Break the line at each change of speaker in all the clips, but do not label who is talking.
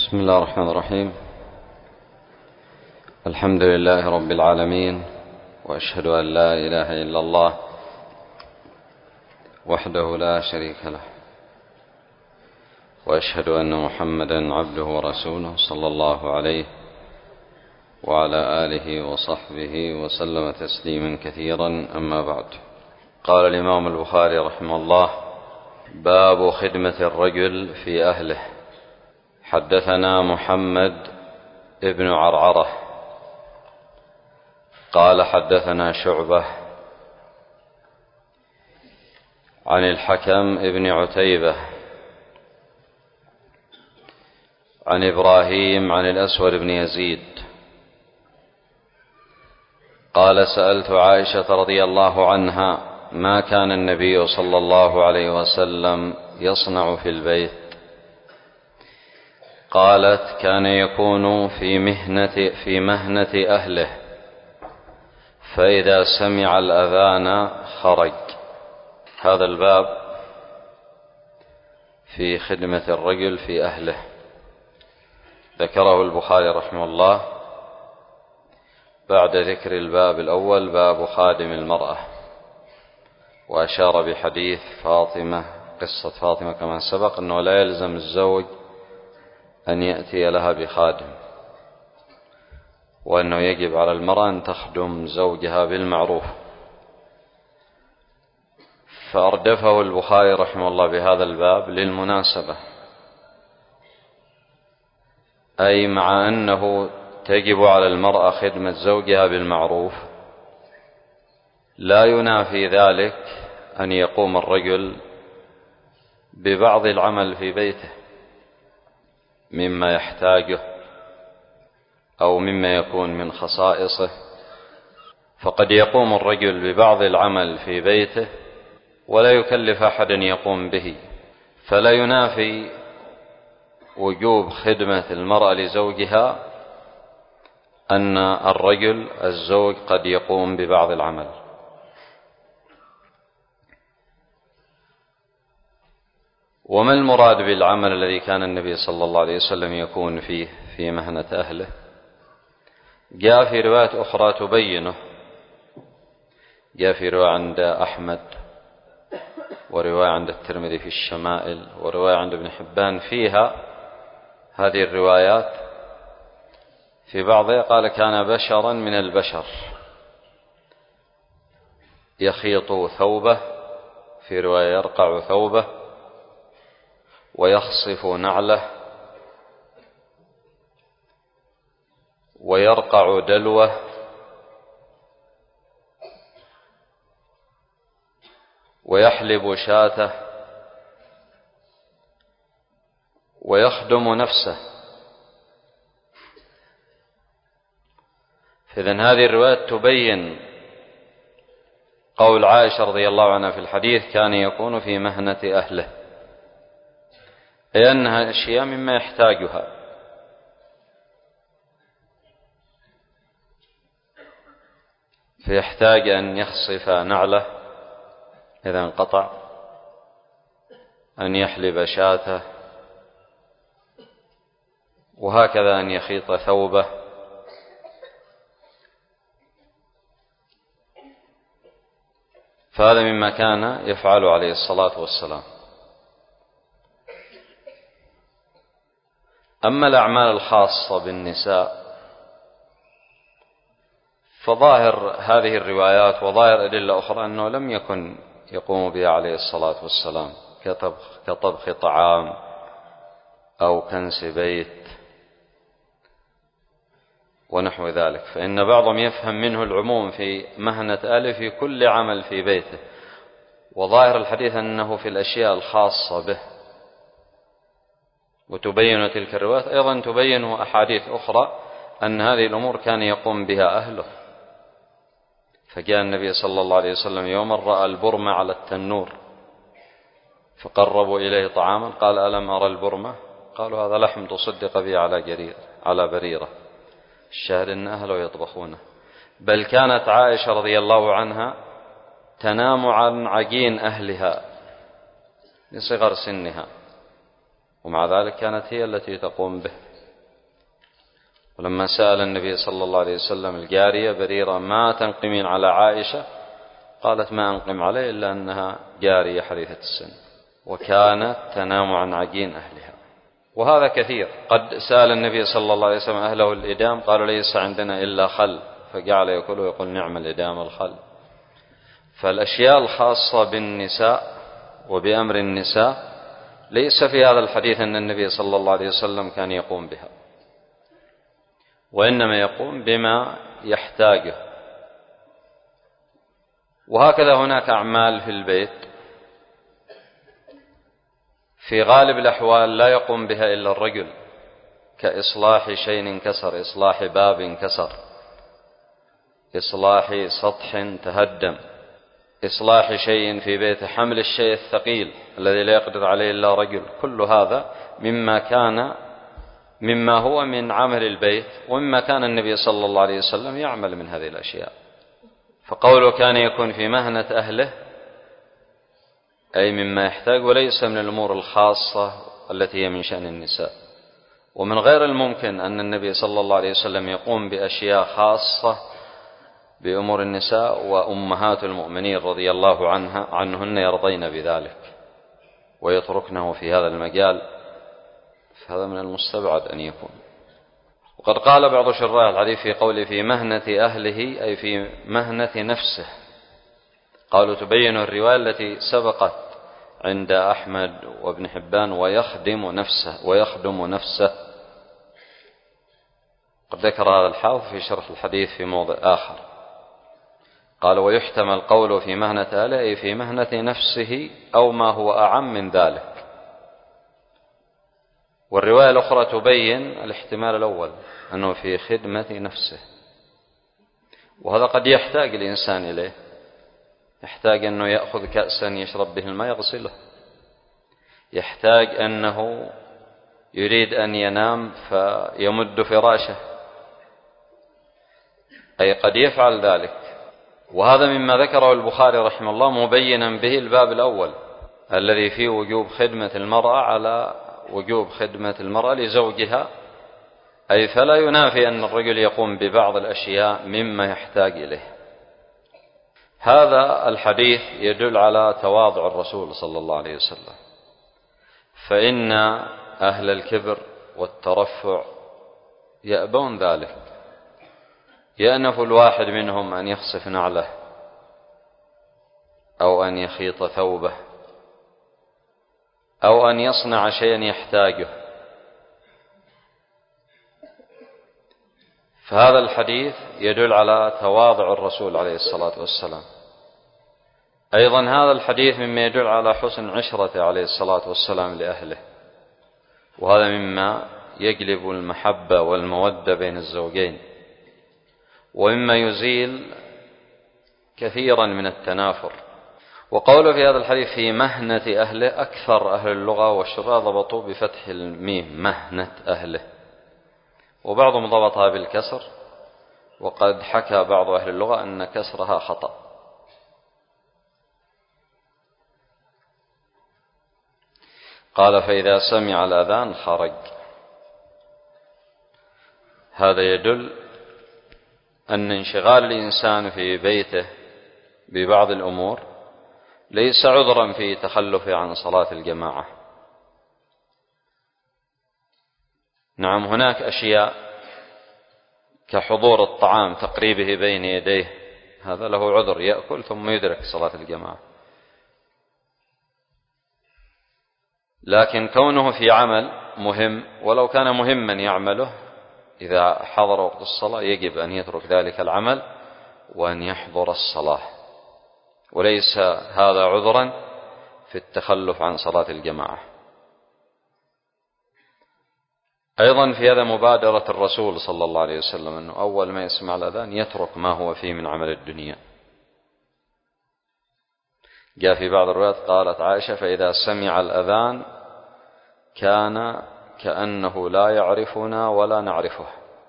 بسم الله الرحمن الرحيم. الحمد لله رب العالمين، وأشهد أن لا إله إلا الله وحده لا شريك له، وأشهد أن محمدا عبده ورسوله صلى الله عليه وعلى آله وصحبه وسلم تسليما كثيرا. أما بعد، قال الإمام البخاري رحمه الله: باب خدمة الرجل في أهله. حدثنا محمد ابن عرعرة قال حدثنا شعبة عن الحكم ابن عتيبة عن إبراهيم عن الأسود بن يزيد قال: سألت عائشة رضي الله عنها: ما كان النبي صلى الله عليه وسلم يصنع في البيت؟ قالت: كان يكون في مهنة أهله، فإذا سمع الأذان خرج. هذا الباب في خدمة الرجل في أهله، ذكره البخاري رحمه الله بعد ذكر الباب الأول، باب خادم المرأة، وأشار بحديث فاطمة، قصة فاطمة كما سبق، أنه لا يلزم الزوج أن يأتي لها بخادم، وأنه يجب على المرأة أن تخدم زوجها بالمعروف. فأردفه البخاري رحمه الله بهذا الباب للمناسبة، أي مع أنه تجب على المرأة خدمة زوجها بالمعروف، لا ينافي ذلك أن يقوم الرجل ببعض العمل في بيته مما يحتاجه أو مما يكون من خصائصه. فقد يقوم الرجل ببعض العمل في بيته ولا يكلف أحدا يقوم به، فلا ينافي وجوب خدمة المرأة لزوجها أن الرجل الزوج قد يقوم ببعض العمل. وما المراد بالعمل الذي كان النبي صلى الله عليه وسلم يكون فيه في مهنة أهله؟ جاء في روايات أخرى تبينه، جاء في رواية عند أحمد، ورواية عند الترمذي في الشمائل، ورواية عند ابن حبان فيها هذه الروايات. في بعضها قال: كان بشرا من البشر يخيط ثوبه، في رواية يرقع ثوبه ويخصف نعله ويرقع دلوه ويحلب شاته ويخدم نفسه. فإذن هذه الرواية تبين قول عائشة رضي الله عنها في الحديث: كان يكون في مهنة أهله، أي أنها أشياء مما يحتاجها. فيحتاج أن يخصف نعله إذا انقطع، أن يحلب شاته، وهكذا أن يخيط ثوبه. فهذا مما كان يفعل عليه الصلاة والسلام. أما الأعمال الخاصة بالنساء فظاهر هذه الروايات وظاهر أدلة أخرى أنه لم يكن يقوم بها عليه الصلاة والسلام، كطبخ طعام أو كنس بيت ونحو ذلك. فإن بعضهم يفهم منه العموم في مهنة أهله في كل عمل في بيته، وظاهر الحديث أنه في الأشياء الخاصة به. وتبين تلك الروايات أيضا تبين أحاديث أخرى أن هذه الأمور كان يقوم بها أهله. فجاء النبي صلى الله عليه وسلم يوما رأى البرمة على التنور فقربوا إليه طعاما، قال: ألم أرى البرمة؟ قالوا: هذا لحم تصدق به على بريرة. الشاهد أن أهله يطبخونه. بل كانت عائشة رضي الله عنها تنام عن عجين أهلها لصغر سنها، ومع ذلك كانت هي التي تقوم به. ولما سأل النبي صلى الله عليه وسلم الجارية بريرة ما تنقمين على عائشة، قالت ما أنقم عليه إلا أنها جارية حديثة السن وكانت تنام عن عجين أهلها. وهذا كثير. قد سأل النبي صلى الله عليه وسلم أهله الإدام، قالوا ليس عندنا إلا خل، فجعل يأكل ويقول نعم الإدام الخل. فالأشياء الخاصة بالنساء وبأمر النساء ليس في هذا الحديث أن النبي صلى الله عليه وسلم كان يقوم بها، وإنما يقوم بما يحتاجه. وهكذا هناك أعمال في البيت في غالب الأحوال لا يقوم بها إلا الرجل، كإصلاح شيء انكسر، إصلاح باب انكسر، إصلاح سطح تهدم، إصلاح شيء في بيته، حمل الشيء الثقيل الذي لا يقدر عليه إلا رجل. كل هذا مما هو من عمل البيت، ومما كان النبي صلى الله عليه وسلم يعمل من هذه الأشياء. فقوله كان يكون في مهنة أهله أي مما يحتاج، وليس من الأمور الخاصة التي هي من شأن النساء. ومن غير الممكن أن النبي صلى الله عليه وسلم يقوم بأشياء خاصة بأمور النساء وأمهات المؤمنين رضي الله عنهن يرضين بذلك ويتركنه في هذا المجال، فهذا من المستبعد أن يكون. وقد قال بعض شراح الحديث في قوله في مهنة أهله أي في مهنة نفسه، قالوا تبين الرواية التي سبقت عند أحمد وابن حبان ويخدم نفسه. قد ذكر هذا الحافظ في شرح الحديث في موضع آخر، قال ويحتمل قوله في مهنة أهله أي في مهنة نفسه أو ما هو أعم من ذلك. والرواية الأخرى تبين الاحتمال الأول أنه في خدمة نفسه، وهذا قد يحتاج الإنسان إليه، يحتاج أنه يأخذ كأسا يشرب به الماء يغسله، يحتاج أنه يريد أن ينام فيمد فراشه، أي قد يفعل ذلك. وهذا مما ذكره البخاري رحمه الله مبينا به الباب الأول الذي فيه وجوب خدمة المرأة على وجوب خدمة المرأة لزوجها، أي فلا ينافي أن الرجل يقوم ببعض الأشياء مما يحتاج إليه. هذا الحديث يدل على تواضع الرسول صلى الله عليه وسلم، فإن أهل الكبر والترفع يأبون ذلك، يأنف الواحد منهم أن يخصف نعله أو أن يخيط ثوبه أو أن يصنع شيئا يحتاجه. فهذا الحديث يدل على تواضع الرسول عليه الصلاة والسلام. أيضا هذا الحديث مما يدل على حسن عشرته عليه الصلاة والسلام لأهله، وهذا مما يجلب المحبة والمودة بين الزوجين، ومما يزيل كثيرا من التنافر. وقوله في هذا الحديث في مهنة أهله، أكثر أهل اللغة والشراء ضبطوا بفتح الميم مهنة أهله، وبعضهم ضبطها بالكسر، وقد حكى بعض أهل اللغة أن كسرها خطأ. قال فإذا سمع الأذان خرج. هذا يدل أن انشغال الإنسان في بيته ببعض الأمور ليس عذرا في تخلفه عن صلاة الجماعة. نعم هناك أشياء كحضور الطعام تقريبه بين يديه، هذا له عذر، يأكل ثم يدرك صلاة الجماعة. لكن كونه في عمل مهم ولو كان مهما يعمله، إذا حضر وقت الصلاة يجب أن يترك ذلك العمل وأن يحضر الصلاة، وليس هذا عذرا في التخلف عن صلاة الجماعة. أيضا في هذا مبادرة الرسول صلى الله عليه وسلم أنه أول ما يسمع الأذان يترك ما هو فيه من عمل الدنيا. جاء في بعض الروايات قالت عائشة فإذا سمع الأذان كان كأنه لا يعرفنا ولا نعرفه،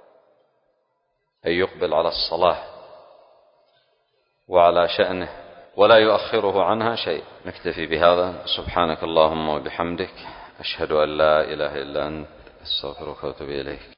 أي يقبل على الصلاة وعلى شأنه ولا يؤخره عنها شيء. نكتفي بهذا. سبحانك اللهم وبحمدك، أشهد أن لا إله إلا أنت، أستغفرك وأتوب إليك.